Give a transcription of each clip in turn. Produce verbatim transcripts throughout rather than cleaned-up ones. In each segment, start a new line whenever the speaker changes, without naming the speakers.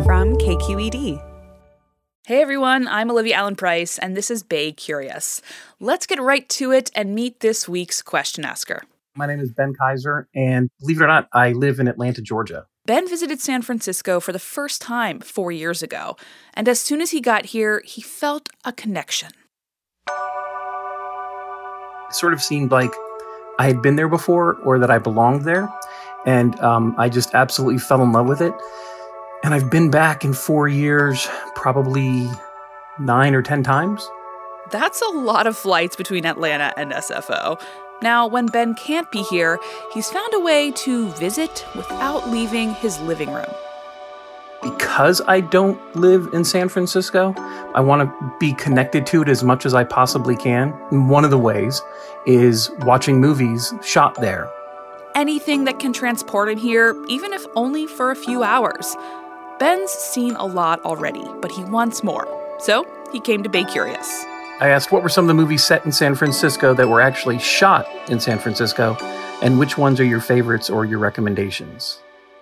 from K Q E D.
Hey everyone, I'm Olivia Allen Price, and this is Bay Curious. Let's get right to it and meet this week's question asker.
My name is Ben Kaiser, and believe it or not, I live in Atlanta, Georgia.
Ben visited San Francisco for the first time four years ago, and as soon as he got here, he felt a connection.
It sort of seemed like I had been there before or that I belonged there, and um, I just absolutely fell in love with it. And I've been back in four years, probably nine or ten times.
That's a lot of flights between Atlanta and S F O. Now, when Ben can't be here, he's found a way to visit without leaving his living room.
Because I don't live in San Francisco, I want to be connected to it as much as I possibly can. And one of the ways is watching movies shot there.
Anything that can transport him here, even if only for a few hours. Ben's seen a lot already, but he wants more. So he came to Bay Curious.
I asked what were some of the movies set in San Francisco that were actually shot in San Francisco, and which ones are your favorites or your recommendations?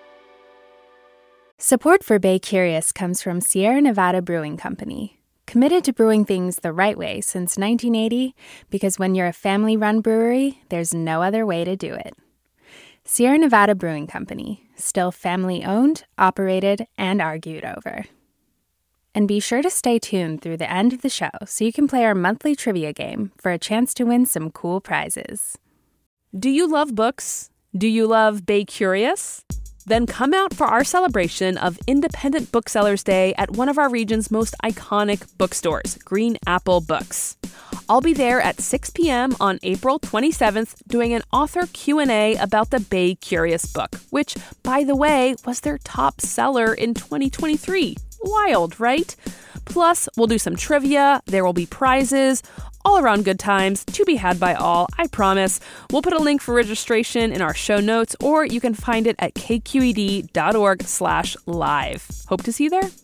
Support for Bay Curious comes from Sierra Nevada Brewing Company, committed to brewing things the right way since nineteen eighty, because when you're a family-run brewery, there's no other way to do it. Sierra Nevada Brewing Company, still family-owned, operated, and argued over. And be sure to stay tuned through the end of the show so you can play our monthly trivia game for a chance to win some cool prizes.
Do you love books? Do you love Bay Curious? Then come out for our celebration of Independent Booksellers Day at one of our region's most iconic bookstores, Green Apple Books. I'll be there at six p.m. on April twenty-seventh doing an author Q and A about the Bay Curious book, which, by the way, was their top seller in twenty twenty-three. Wild, right? Plus, we'll do some trivia, there will be prizes, all around good times to be had by all, I promise. We'll put a link for registration in our show notes, or you can find it at kqed.org slash live. Hope to see you there.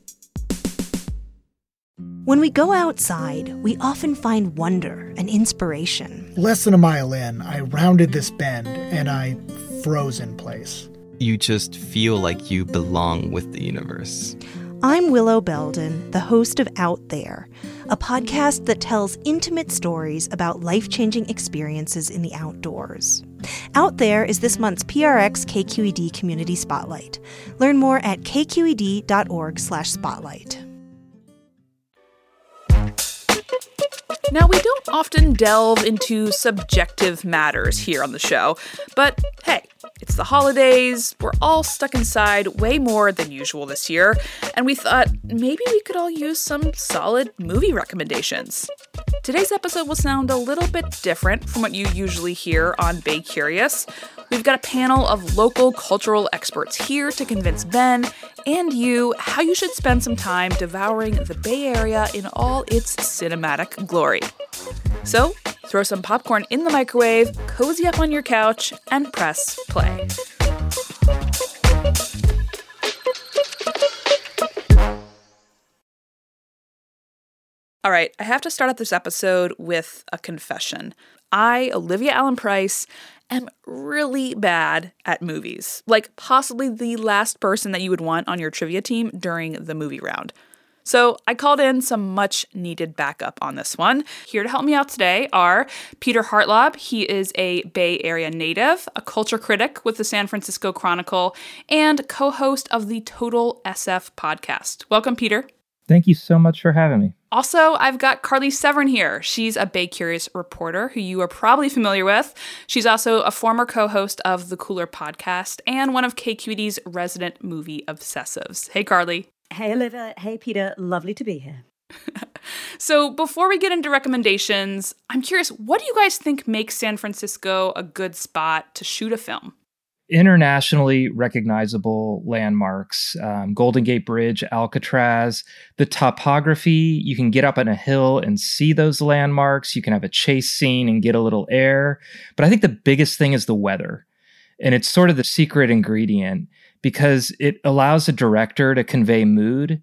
When we go outside, we often find wonder and inspiration.
Less than a mile in, I rounded this bend and I froze in place.
You just feel like you belong with the universe.
I'm Willow Belden, the host of Out There, a podcast that tells intimate stories about life-changing experiences in the outdoors. Out There is this month's P R X K Q E D Community Spotlight. Learn more at kqed.org slash spotlight.
Now, we don't often delve into subjective matters here on the show, but hey, it's the holidays, we're all stuck inside way more than usual this year, and we thought maybe we could all use some solid movie recommendations. Today's episode will sound a little bit different from what you usually hear on Bay Curious. We've got a panel of local cultural experts here to convince Ben and you how you should spend some time devouring the Bay Area in all its cinematic glory. So, throw some popcorn in the microwave, cozy up on your couch, and press play. All right, I have to start out this episode with a confession. I, Olivia Allen Price, am really bad at movies. Like, possibly the last person that you would want on your trivia team during the movie round. So I called in some much-needed backup on this one. Here to help me out today are Peter Hartlaub. He is a Bay Area native, a culture critic with the San Francisco Chronicle, and co-host of the Total S F podcast. Welcome, Peter.
Thank you so much for having me.
Also, I've got Carly Severin here. She's a Bay Curious reporter who you are probably familiar with. She's also a former co-host of the Cooler podcast and one of K Q E D's resident movie obsessives. Hey, Carly.
Hey, Olivia. Hey, Peter. Lovely to be here.
So before we get into recommendations, I'm curious, what do you guys think makes San Francisco a good spot to shoot a film?
Internationally recognizable landmarks, um, Golden Gate Bridge, Alcatraz, the topography, you can get up on a hill and see those landmarks. You can have a chase scene and get a little air. But I think the biggest thing is the weather. And it's sort of the secret ingredient because it allows a director to convey mood.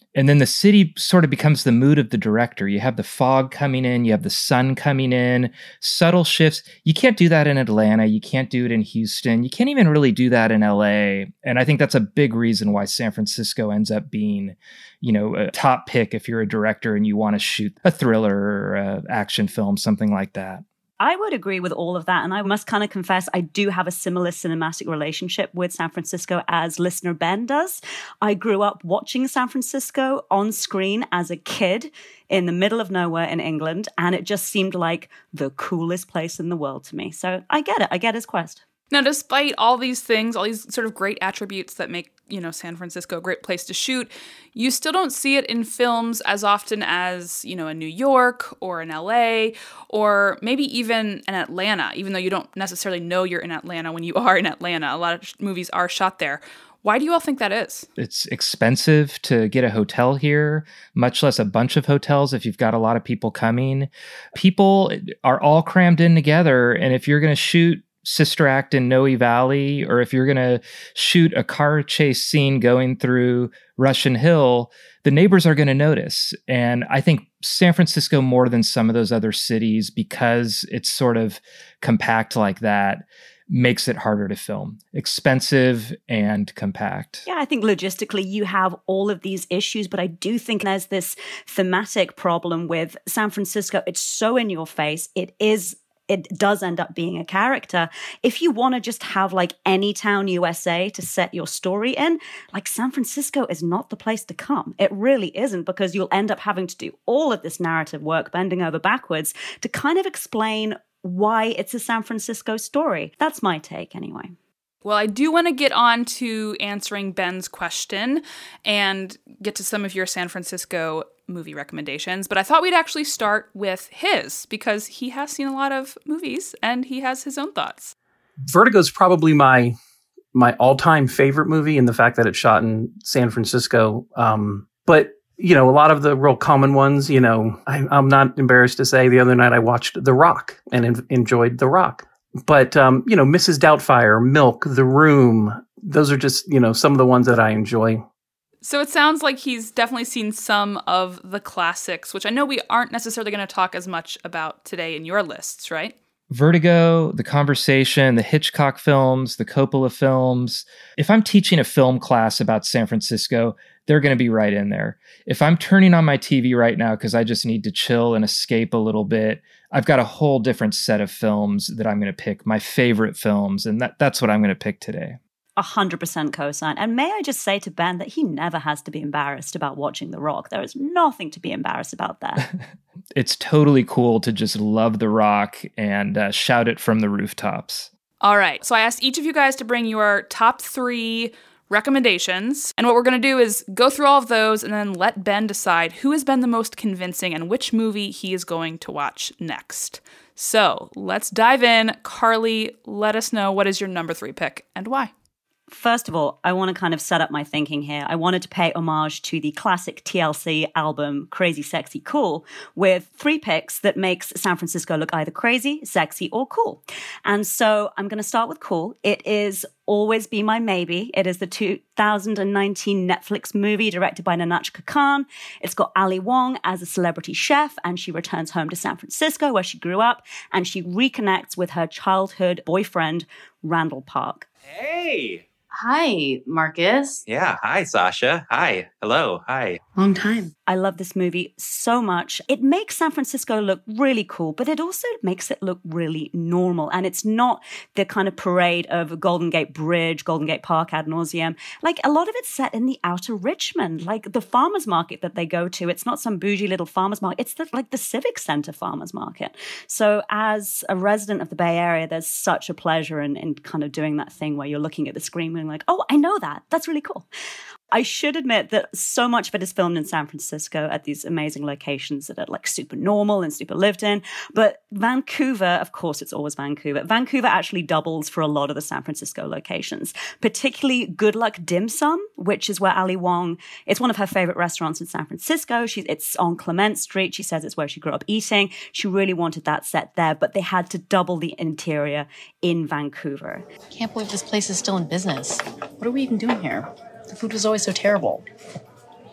And then the city sort of becomes the mood of the director. You have the fog coming in, you have the sun coming in, subtle shifts. You can't do that in Atlanta. You can't do it in Houston. You can't even really do that in L A. And I think that's a big reason why San Francisco ends up being, you know, a top pick if you're a director and you want to shoot a thriller or an action film, something like that.
I would agree with all of that. And I must kind of confess, I do have a similar cinematic relationship with San Francisco as listener Ben does. I grew up watching San Francisco on screen as a kid in the middle of nowhere in England. And it just seemed like the coolest place in the world to me. So I get it. I get his quest.
Now, despite all these things, all these sort of great attributes that make, you know, San Francisco a great place to shoot, you still don't see it in films as often as, you know, in New York or in L A or maybe even in Atlanta, even though you don't necessarily know you're in Atlanta when you are in Atlanta. A lot of sh- movies are shot there. Why do you all think that is? It's
expensive to get a hotel here, much less a bunch of hotels if you've got a lot of people coming. People are all crammed in together, and if you're going to shoot Sister Act in Noe Valley, or if you're going to shoot a car chase scene going through Russian Hill, the neighbors are going to notice. And I think San Francisco, more than some of those other cities, because it's sort of compact like that, makes it harder to film. Expensive and compact.
Yeah, I think logistically you have all of these issues, but I do think there's this thematic problem with San Francisco. It's so in your face. It is It does end up being a character. If you want to just have like any town U S A to set your story in, like San Francisco is not the place to come. It really isn't, because you'll end up having to do all of this narrative work, bending over backwards to kind of explain why it's a San Francisco story. That's my take anyway.
Well, I do want to get on to answering Ben's question and get to some of your San Francisco movie recommendations, but I thought we'd actually start with his, because he has seen a lot of movies and he has his own thoughts.
Vertigo is probably my my all-time favorite movie, in the fact that it's shot in San Francisco. Um, but, you know, a lot of the real common ones, you know, I, I'm not embarrassed to say the other night I watched The Rock and en- enjoyed The Rock. But, um, you know, Missus Doubtfire, Milk, The Room, those are just, you know, some of the ones that I enjoy.
So it sounds like he's definitely seen some of the classics, which I know we aren't necessarily going to talk as much about today in your lists, right?
Vertigo, The Conversation, the Hitchcock films, the Coppola films. If I'm teaching a film class about San Francisco, they're going to be right in there. If I'm turning on my T V right now because I just need to chill and escape a little bit, I've got a whole different set of films that I'm going to pick, my favorite films, and that, that's what I'm going to pick today.
one hundred percent co-sign. And may I just say to Ben that he never has to be embarrassed about watching The Rock. There is nothing to be embarrassed about that.
It's totally cool to just love The Rock and uh, shout it from the rooftops.
All right. So I asked each of you guys to bring your top three recommendations. And what we're going to do is go through all of those and then let Ben decide who has been the most convincing and which movie he is going to watch next. So let's dive in. Carly, let us know, what is your number three pick and why?
First of all, I want to kind of set up my thinking here. I wanted to pay homage to the classic T L C album, Crazy, Sexy, Cool, with three picks that makes San Francisco look either crazy, sexy, or cool. And so I'm going to start with cool. It is Always Be My Maybe. It is the two thousand nineteen Netflix movie directed by Nahnatchka Khan. It's got Ali Wong as a celebrity chef, and she returns home to San Francisco where she grew up, and she reconnects with her childhood boyfriend, Randall Park.
Hey!
Hi, Marcus.
Yeah, hi, Sasha. Hi. Hello. Hi.
Long time.
I love this movie so much. It makes San Francisco look really cool, but it also makes it look really normal. And it's not the kind of parade of Golden Gate Bridge, Golden Gate Park ad nauseum. Like, a lot of it's set in the outer Richmond, like the farmer's market that they go to. It's not some bougie little farmer's market. It's the, like the Civic Center farmer's market. So as a resident of the Bay Area, there's such a pleasure in, in kind of doing that thing where you're looking at the screen and like, oh, I know that. That's really cool. I should admit that so much of it is filmed in San Francisco at these amazing locations that are like super normal and super lived in. But Vancouver, of course, it's always Vancouver. Vancouver actually doubles for a lot of the San Francisco locations, particularly Good Luck Dim Sum, which is where Ali Wong, it's one of her favorite restaurants in San Francisco. She, it's on Clement Street. She says it's where she grew up eating. She really wanted that set there, but they had to double the interior in Vancouver.
Can't believe this place is still in business. What are we even doing here? The food was always so terrible.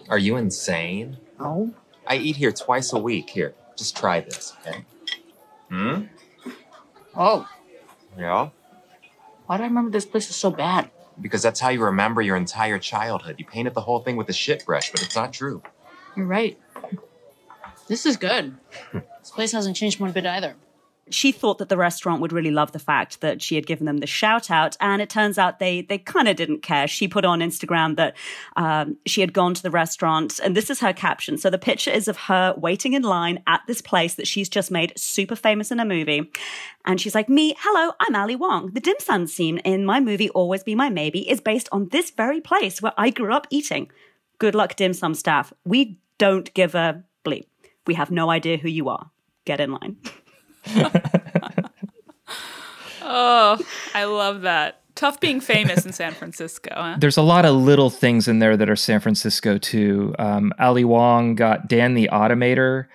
Are you insane?
No.
I eat here twice a week. Here, just try this, okay? Hmm?
Oh,
Yeah?
why do I remember this place is so bad?
Because that's how you remember your entire childhood. You painted the whole thing with a shit brush, but it's not true.
You're right. This is good. This place hasn't changed one bit either.
She thought that the restaurant would really love the fact that she had given them the shout out, and it turns out they they kind of didn't care. She put on Instagram that um, she had gone to the restaurant, and this is her caption. So the picture is of her waiting in line at this place that she's just made super famous in a movie. And she's like, me, hello, I'm Ali Wong. The dim sum scene in my movie Always Be My Maybe is based on this very place where I grew up eating. Good luck, dim sum staff. We don't give a bleep. We have no idea who you are. Get in line.
Oh, I love that. Tough being famous in San Francisco, huh?
There's a lot of little things in there that are San Francisco, too. Um, Ali Wong got Dan the Automator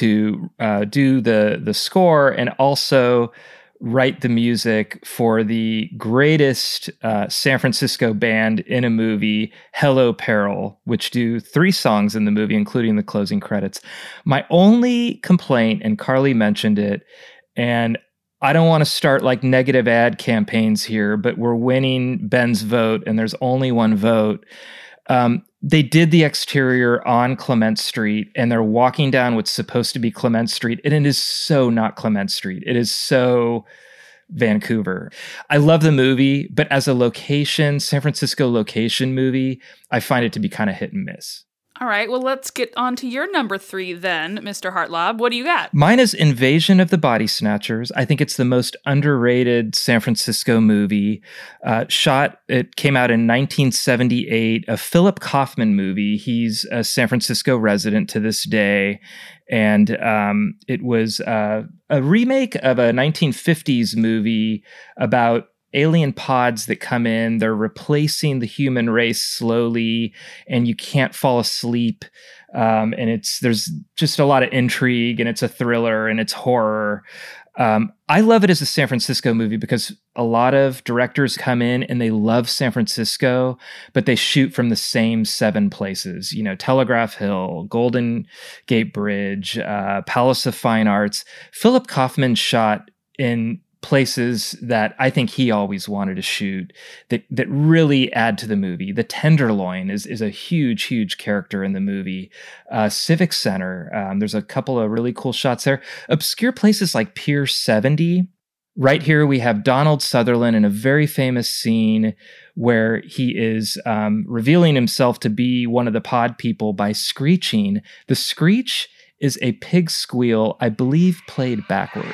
to uh, do the, the score and also write the music for the greatest uh, San Francisco band in a movie, Hello Peril, which do three songs in the movie, including the closing credits. My only complaint, and Carly mentioned it, and I don't want to start like negative ad campaigns here, but we're winning Ben's vote and there's only one vote. Um, they did the exterior on Clement Street and they're walking down what's supposed to be Clement Street. And it is so not Clement Street. It is so Vancouver. I love the movie, but as a location, San Francisco location movie, I find it to be kind of hit and miss.
All right, well, let's get on to your number three then, Mister Hartlaub. What do you got?
Mine is Invasion of the Body Snatchers. I think it's the most underrated San Francisco movie. Uh, shot, it came out in nineteen seventy-eight, a Philip Kaufman movie. He's a San Francisco resident to this day. And um, it was uh, a remake of a nineteen fifties movie about alien pods that come in, they're replacing the human race slowly, and you can't fall asleep. Um, and it's there's just a lot of intrigue, and it's a thriller, and it's horror. Um, I love it as a San Francisco movie because a lot of directors come in and they love San Francisco, but they shoot from the same seven places. You know, Telegraph Hill, Golden Gate Bridge, uh, Palace of Fine Arts. Philip Kaufman shot in places that I think he always wanted to shoot that that really add to the movie. The Tenderloin is is a huge, huge character in the movie. Uh, Civic Center, um, there's a couple of really cool shots there. Obscure places like Pier seventy. Right here we have Donald Sutherland in a very famous scene where he is um, revealing himself to be one of the pod people by screeching. The screech is a pig squeal, I believe played backwards.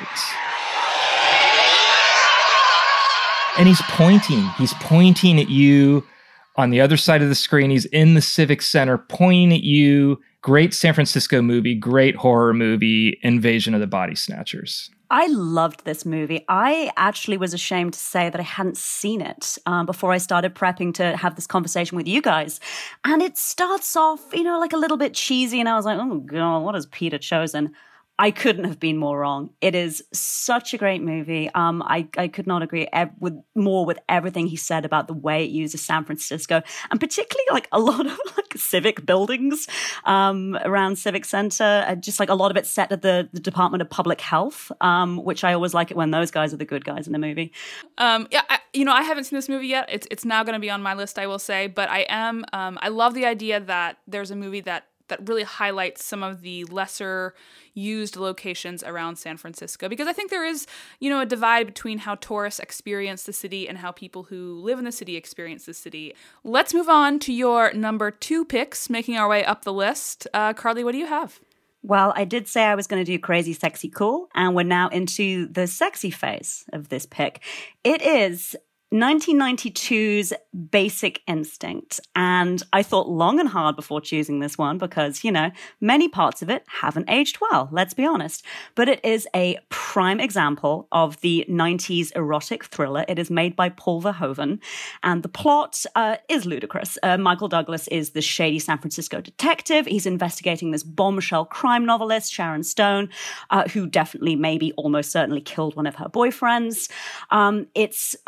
And he's pointing. He's pointing at you on the other side of the screen. He's in the Civic Center pointing at you. Great San Francisco movie, great horror movie, Invasion of the Body Snatchers.
I loved this movie. I actually was ashamed to say that I hadn't seen it um, before I started prepping to have this conversation with you guys. And it starts off, you know, like a little bit cheesy. And I was like, oh, God, what has Peter chosen? I couldn't have been more wrong. It is such a great movie. Um, I, I could not agree ev- with more with everything he said about the way it uses San Francisco, and particularly like a lot of like civic buildings um, around Civic Center. Uh, just like a lot of it set at the, the Department of Public Health, um, which I always like it when those guys are the good guys in the movie.
Um, yeah, I, you know, I haven't seen this movie yet. It's it's now going to be on my list, I will say. But I am. Um, I love the idea that there's a movie that. that really highlights some of the lesser used locations around San Francisco. Because I think there is, you know, a divide between how tourists experience the city and how people who live in the city experience the city. Let's move on to your number two picks, making our way up the list. Uh, Carly, what do you have?
Well, I did say I was going to do crazy, sexy, cool, and we're now into the sexy phase of this pick. It is nineteen ninety-two's Basic Instinct. And I thought long and hard before choosing this one because, you know, many parts of it haven't aged well, let's be honest. But it is a prime example of the nineties erotic thriller. It is made by Paul Verhoeven. And the plot uh, is ludicrous. Uh, Michael Douglas is the shady San Francisco detective. He's investigating this bombshell crime novelist, Sharon Stone, uh, who definitely, maybe, almost certainly killed one of her boyfriends. Um, it's a romp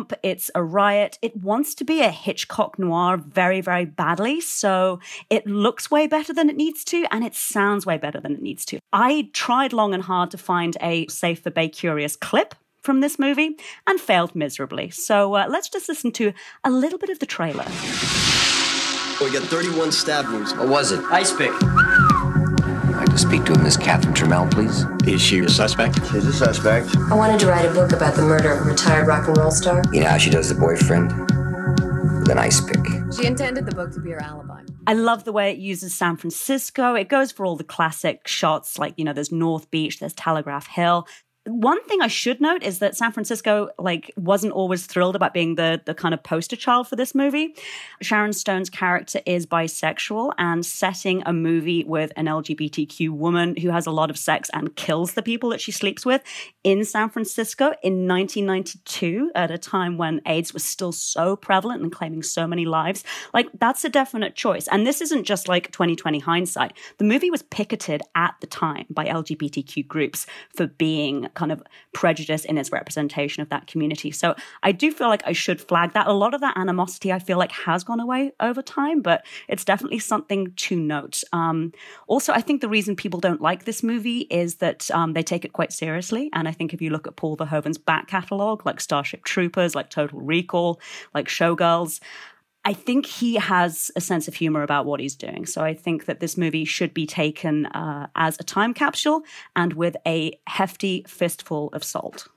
romp. It's a riot. It wants to be a Hitchcock noir very, very badly. So it looks way better than it needs to, and it sounds way better than it needs to. I tried long and hard to find a Safe for Bay Curious clip from this movie and failed miserably. So uh, let's just listen to a little bit of the trailer.
We got thirty-one stab wounds.
What was it? Ice pick. I'd like to speak to Miss Catherine Trammell, please.
Is she a suspect?
She's a suspect.
I wanted to write a book about the murder of a retired rock and roll star.
You know how she does the boyfriend? With an ice pick.
She intended the book to be her alibi.
I love the way it uses San Francisco. It goes for all the classic shots, like, you know, there's North Beach, there's Telegraph Hill. One thing I should note is that San Francisco, like, wasn't always thrilled about being the, the kind of poster child for this movie. Sharon Stone's character is bisexual, and setting a movie with an L G B T Q woman who has a lot of sex and kills the people that she sleeps with in San Francisco in nineteen ninety-two, at a time when AIDS was still so prevalent and claiming so many lives, like, that's a definite choice. And this isn't just like twenty twenty hindsight. The movie was picketed at the time by L G B T Q groups for being kind of prejudice in its representation of that community. So I do feel like I should flag that. A lot of that animosity I feel like has gone away over time, but it's definitely something to note. Um, also, I think the reason people don't like this movie is that um, they take it quite seriously. And I think if you look at Paul Verhoeven's back catalogue, like Starship Troopers, like Total Recall, like Showgirls, I think he has a sense of humor about what he's doing. So I think that this movie should be taken uh, as a time capsule and with a hefty fistful of salt.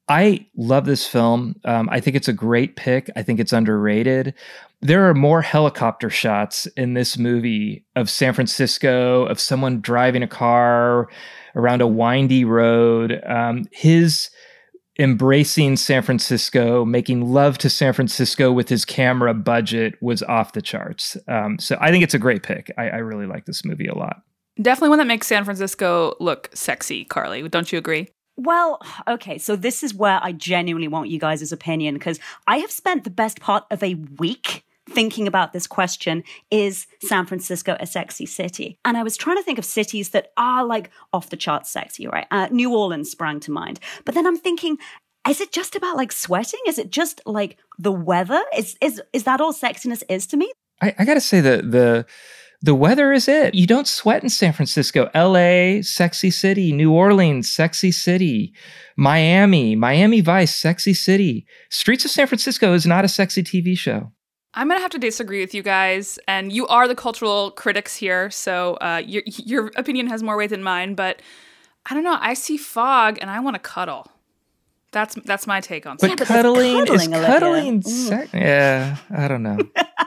I love this film. Um, I think it's a great pick. I think it's underrated. There are more helicopter shots in this movie of San Francisco, of someone driving a car around a windy road. Um, his embracing San Francisco, making love to San Francisco with his camera budget was off the charts. Um, so I think it's a great pick. I, I really like this movie a lot.
Definitely one that makes San Francisco look sexy, Carly. Don't you agree?
Well, okay, so this is where I genuinely want you guys' opinion, because I have spent the best part of a week thinking about this question, is San Francisco a sexy city? And I was trying to think of cities that are like off the charts sexy, right? Uh, New Orleans sprang to mind. But then I'm thinking, is it just about like sweating? Is it just like the weather? Is is is that all sexiness is to me?
I, I got to say that the the weather is it. You don't sweat in San Francisco. L A, sexy city. New Orleans, sexy city. Miami, Miami Vice, sexy city. Streets of San Francisco is not a sexy T V show.
I'm going to have to disagree with you guys, and you are the cultural critics here, so uh, your your opinion has more weight than mine, but I don't know, I see fog and I want to cuddle. That's that's my take on
but
it.
But cuddling, cuddling is
Olivia.
cuddling sex- Yeah, I don't know.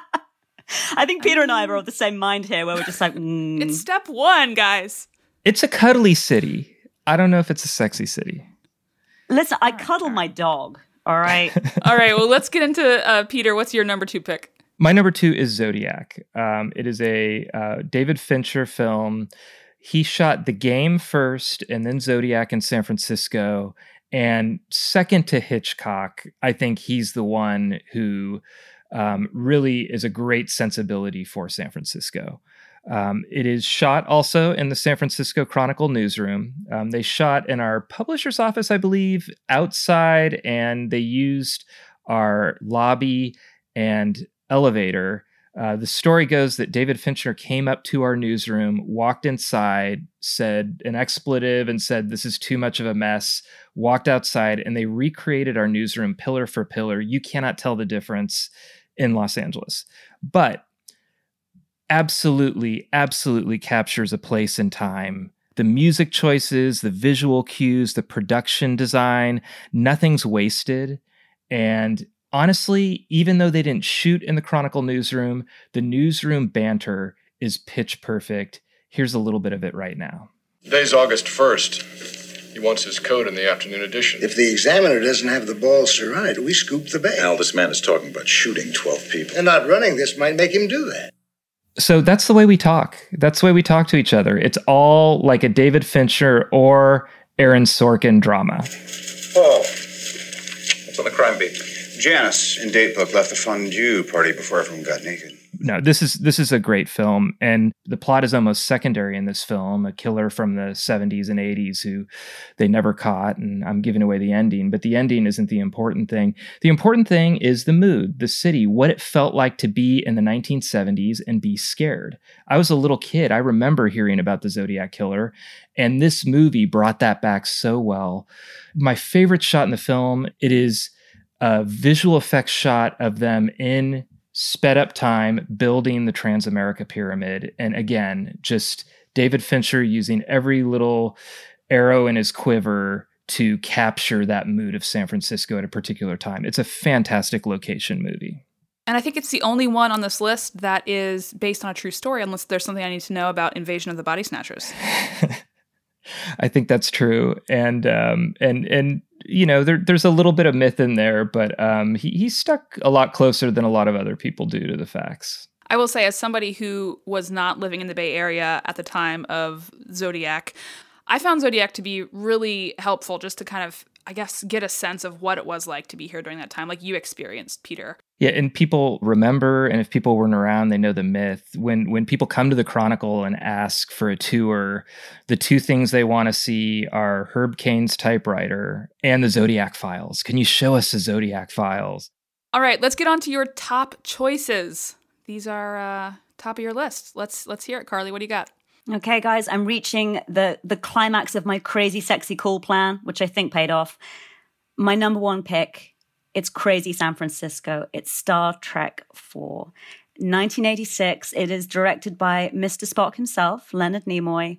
I think Peter and I are of the same mind here, where we're just like, mm.
It's step one, guys.
It's a cuddly city. I don't know if it's a sexy city.
Listen, I cuddle my dog. All right.
All right. Well, let's get into uh, Peter. What's your number two pick?
My number two is Zodiac. Um, it is a uh, David Fincher film. He shot The Game first and then Zodiac in San Francisco. And second to Hitchcock, I think he's the one who um, really is a great sensibility for San Francisco. Um, it is shot also in the San Francisco Chronicle newsroom. Um, they shot in our publisher's office, I believe, outside, and they used our lobby and elevator. Uh, the story goes that David Fincher came up to our newsroom, walked inside, said an expletive and said, "This is too much of a mess," walked outside, and they recreated our newsroom pillar for pillar. You cannot tell the difference in Los Angeles. But absolutely, absolutely captures a place in time. The music choices, the visual cues, the production design, nothing's wasted. And honestly, even though they didn't shoot in the Chronicle newsroom, the newsroom banter is pitch perfect. Here's a little bit of it right now.
Today's August first. He wants his code in the afternoon edition.
If the Examiner doesn't have the balls to run it, we scoop the bait.
Al, this man is talking about shooting twelve people.
And not running this might make him do that.
So that's the way we talk. That's the way we talk to each other. It's all like a David Fincher or Aaron Sorkin drama.
Paul, what's on the crime beat?
Janice in Datebook left the fondue party before everyone got naked.
no, this is this is a great film, and the plot is almost secondary in this film. A killer from the seventies and eighties who they never caught, and I'm giving away the ending, but the ending isn't the important thing. The important thing is the mood, the city, what it felt like to be in the nineteen seventies and be scared. I was a little kid. I remember hearing about the Zodiac Killer, and this movie brought that back so well. My favorite shot in the film, it is a visual effects shot of them in sped up time building the Transamerica Pyramid. And again, just David Fincher using every little arrow in his quiver to capture that mood of San Francisco at a particular time. It's a fantastic location movie.
And I think it's the only one on this list that is based on a true story, unless there's something I need to know about Invasion of the Body Snatchers.
I think that's true. And, um, and, and, you know, there, there's a little bit of myth in there, but um, he, he's stuck a lot closer than a lot of other people do to the facts.
I will say, as somebody who was not living in the Bay Area at the time of Zodiac, I found Zodiac to be really helpful just to kind of, I guess, get a sense of what it was like to be here during that time, like you experienced, Peter.
Yeah, and people remember, and if people weren't around, they know the myth. When when people come to the Chronicle and ask for a tour, the two things they want to see are Herb Cain's typewriter and the Zodiac Files. Can you show us the Zodiac Files?
All right, let's get on to your top choices. These are uh, top of your list. Let's let's hear it, Carly. What do you got?
Okay, guys, I'm reaching the the climax of my crazy, sexy, cool plan, which I think paid off. My number one pick, it's Crazy San Francisco. It's Star Trek four. nineteen eighty-six. It is directed by Mister Spock himself, Leonard Nimoy.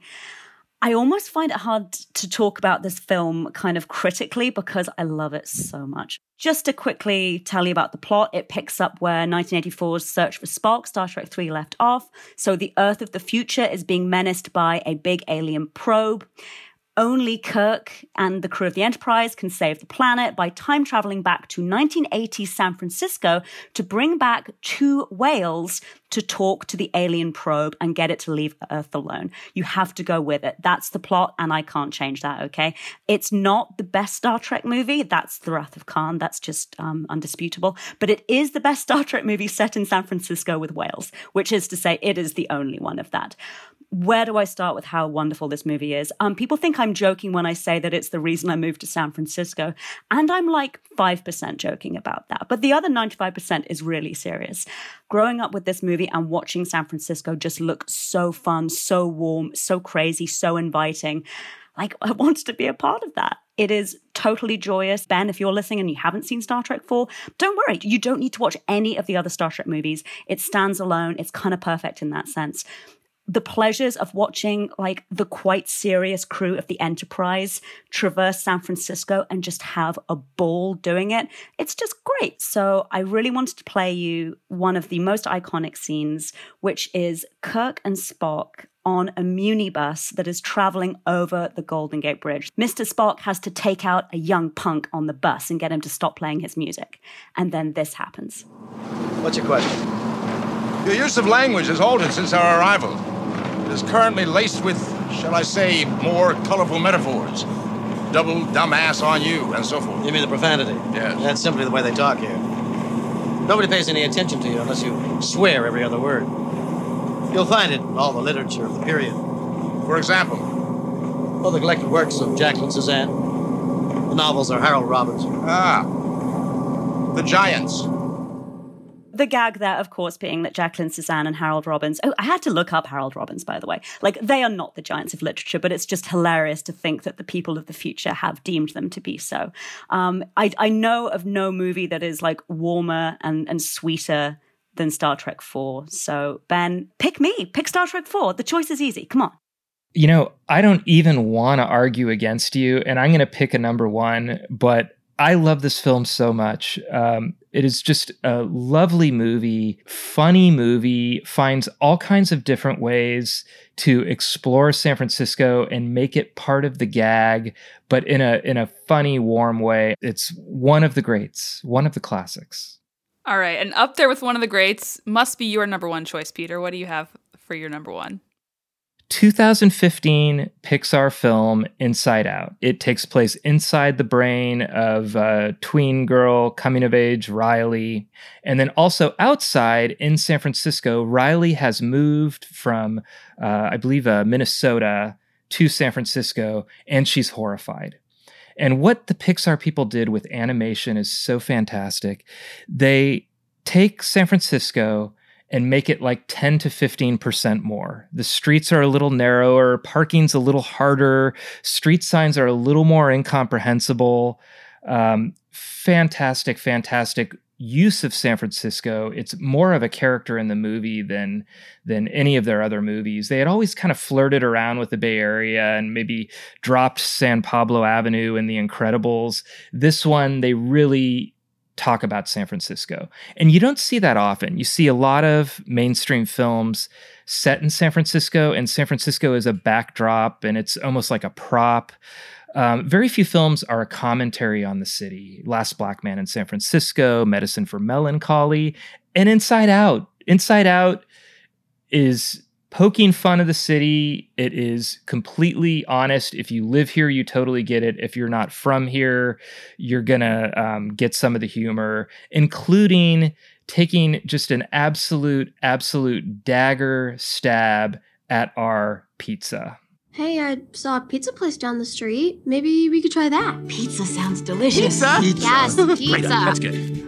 I almost find it hard to talk about this film kind of critically because I love it so much. Just to quickly tell you about the plot, it picks up where nineteen eighty-four's Search for Spock, Star Trek three, left off. So the Earth of the future is being menaced by a big alien probe. Only Kirk and the crew of the Enterprise can save the planet by time traveling back to nineteen eighties San Francisco to bring back two whales to talk to the alien probe and get it to leave Earth alone. You have to go with it. That's the plot, and I can't change that, okay? It's not the best Star Trek movie. That's The Wrath of Khan. That's just um, undisputable. But it is the best Star Trek movie set in San Francisco with whales, which is to say it is the only one of that. Where do I start with how wonderful this movie is? Um, people think I'm joking when I say that it's the reason I moved to San Francisco, and I'm like five percent joking about that. But the other ninety-five percent is really serious. Growing up with this movie and watching San Francisco just look so fun, so warm, so crazy, so inviting, like I wanted to be a part of that. It is totally joyous. Ben, if you're listening and you haven't seen Star Trek four, don't worry. You don't need to watch any of the other Star Trek movies. It stands alone. It's kind of perfect in that sense. The pleasures of watching like the quite serious crew of the Enterprise traverse San Francisco and just have a ball doing it, it's just great. So I really wanted to play you one of the most iconic scenes, which is Kirk and Spock on a munibus that is traveling over the Golden Gate Bridge. Mister Spock has to take out a young punk on the bus and get him to stop playing his music. And then this happens.
What's your question? Your use of language has altered since our arrival. It is currently laced with, shall I say, more colorful metaphors. Double dumbass on you, and so forth.
You mean the profanity?
Yes.
That's simply the way they talk here. Nobody pays any attention to you unless you swear every other word. You'll find it in all the literature of the period.
For example?
Well, the collected works of Jacqueline Suzanne. The novels are Harold Robbins.
Ah. The Giants.
The gag there, of course, being that Jacqueline Suzanne and Harold Robbins... Oh, I had to look up Harold Robbins, by the way. Like, they are not the giants of literature, but it's just hilarious to think that the people of the future have deemed them to be so. Um, I, I know of no movie that is, like, warmer and, and sweeter than Star Trek four. So, Ben, pick me. Pick Star Trek four. The choice is easy. Come on.
You know, I don't even want to argue against you, and I'm going to pick a number one, but I love this film so much. Um, it is just a lovely movie, funny movie, finds all kinds of different ways to explore San Francisco and make it part of the gag, but in a in a funny, warm way. It's one of the greats, one of the classics.
All right, and up there with one of the greats must be your number one choice, Peter. What do you have for your number one?
two thousand fifteen Pixar film Inside Out. It takes place inside the brain of uh, tween girl, coming of age Riley. And then also outside in San Francisco, Riley has moved from, uh, I believe, uh, Minnesota to San Francisco, and she's horrified. And what the Pixar people did with animation is so fantastic. They take San Francisco and make it like ten to fifteen percent more. The streets are a little narrower, parking's a little harder, street signs are a little more incomprehensible. Um, fantastic, fantastic use of San Francisco. It's more of a character in the movie than than any of their other movies. They had always kind of flirted around with the Bay Area and maybe dropped San Pablo Avenue in The Incredibles. This one, they really talk about San Francisco. And you don't see that often. You see a lot of mainstream films set in San Francisco, and San Francisco is a backdrop and it's almost like a prop. Um, very few films are a commentary on the city. Last Black Man in San Francisco, Medicine for Melancholy, and Inside Out. Inside Out is poking fun of the city. It is completely honest. If you live here, you totally get it. If you're not from here, you're gonna um, get some of the humor, including taking just an absolute, absolute dagger stab at our pizza.
Hey, I saw a pizza place down the street. Maybe we could try that.
Pizza sounds delicious.
Pizza? Pizza. Yes, pizza.
Great, that's
good.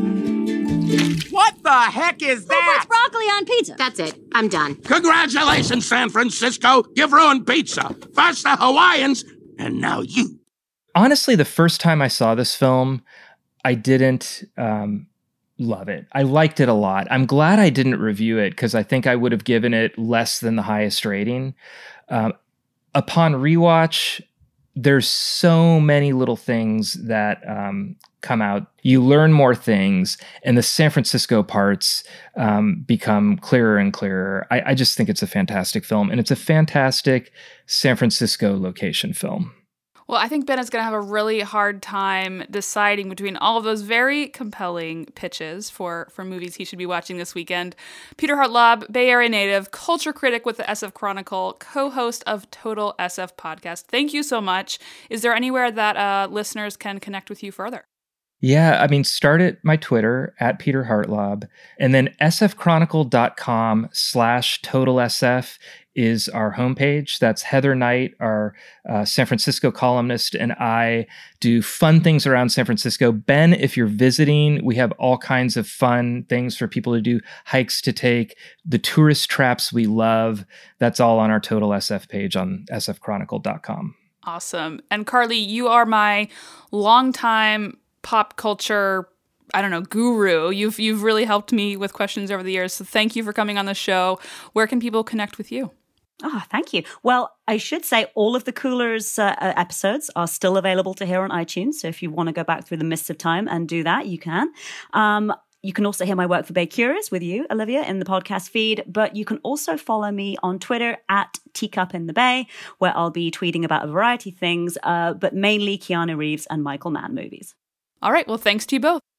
What the heck is
Who
that?
puts broccoli on pizza? That's it. I'm done.
Congratulations, San Francisco. You've ruined pizza. First the Hawaiians, and now you.
Honestly, the first time I saw this film, I didn't um, love it. I liked it a lot. I'm glad I didn't review it because I think I would have given it less than the highest rating. Um, upon rewatch, there's so many little things that um, come out. You learn more things, and the San Francisco parts um, become clearer and clearer. I, I just think it's a fantastic film, and it's a fantastic San Francisco location film.
Well, I think Ben is going to have a really hard time deciding between all of those very compelling pitches for, for movies he should be watching this weekend. Peter Hartlaub, Bay Area native, culture critic with the S F Chronicle, co-host of Total S F Podcast. Thank you so much. Is there anywhere that uh, listeners can connect with you further?
Yeah, I mean, start at my Twitter, at Peter Hartlaub, and then sfchronicle.com slash totalsf is our homepage. That's Heather Knight, our uh, San Francisco columnist, and I do fun things around San Francisco. Ben, if you're visiting, we have all kinds of fun things for people to do, hikes to take, the tourist traps we love. That's all on our Total S F page on s f chronicle dot com.
Awesome. And Carly, you are my longtime pop culture, I don't know, guru. You've you've really helped me with questions over the years. So thank you for coming on the show. Where can people connect with you?
Oh, thank you. Well, I should say all of the Coolers uh, episodes are still available to hear on iTunes. So if you want to go back through the mists of time and do that, you can. Um, you can also hear my work for Bay Curious with you, Olivia, in the podcast feed. But you can also follow me on Twitter at Teacup in the Bay, where I'll be tweeting about a variety of things, uh, but mainly Keanu Reeves and Michael Mann movies.
All right. Well, thanks to you both.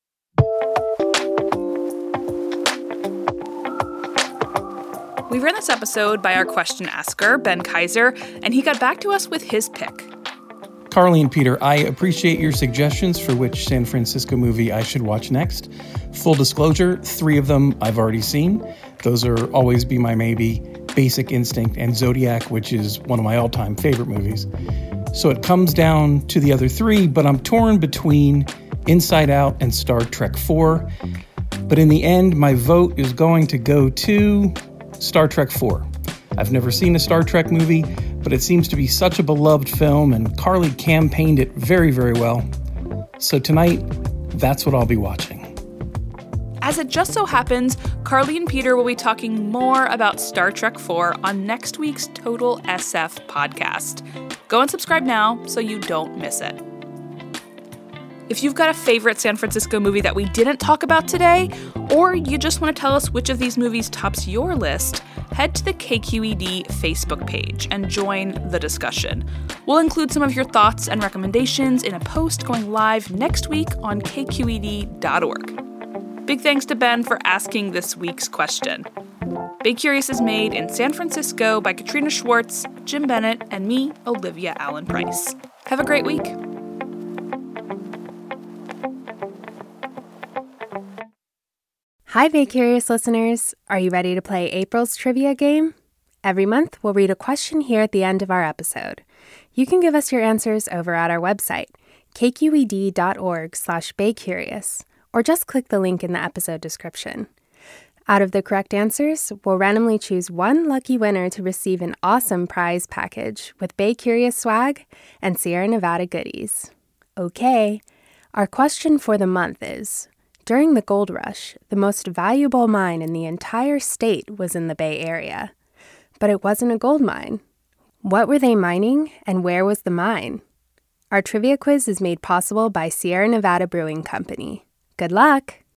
We ran this episode by our question asker, Ben Kaiser, and he got back to us with his pick.
Carly and Peter, I appreciate your suggestions for which San Francisco movie I should watch next. Full disclosure, three of them I've already seen. Those are Always Be My Maybe, Basic Instinct, and Zodiac, which is one of my all-time favorite movies. So it comes down to the other three, but I'm torn between Inside Out and Star Trek four. But in the end, my vote is going to go to Star Trek four. I've never seen a Star Trek movie, but it seems to be such a beloved film, and Carly campaigned it very, very well. So tonight, that's what I'll be watching.
As it just so happens, Carly and Peter will be talking more about Star Trek four on next week's Total S F podcast. Go and subscribe now so you don't miss it. If you've got a favorite San Francisco movie that we didn't talk about today, or you just want to tell us which of these movies tops your list, head to the K Q E D Facebook page and join the discussion. We'll include some of your thoughts and recommendations in a post going live next week on k q e d dot org. Big thanks to Ben for asking this week's question. Bay Curious is made in San Francisco by Katrina Schwartz, Jim Bennett, and me, Olivia Allen Price. Have a great week.
Hi, Bay Curious listeners. Are you ready to play April's trivia game? Every month, we'll read a question here at the end of our episode. You can give us your answers over at our website, kqed.org slash baycurious, or just click the link in the episode description. Out of the correct answers, we'll randomly choose one lucky winner to receive an awesome prize package with Bay Curious swag and Sierra Nevada goodies. Okay, our question for the month is, during the gold rush, the most valuable mine in the entire state was in the Bay Area. But it wasn't a gold mine. What were they mining, and where was the mine? Our trivia quiz is made possible by Sierra Nevada Brewing Company. Good luck!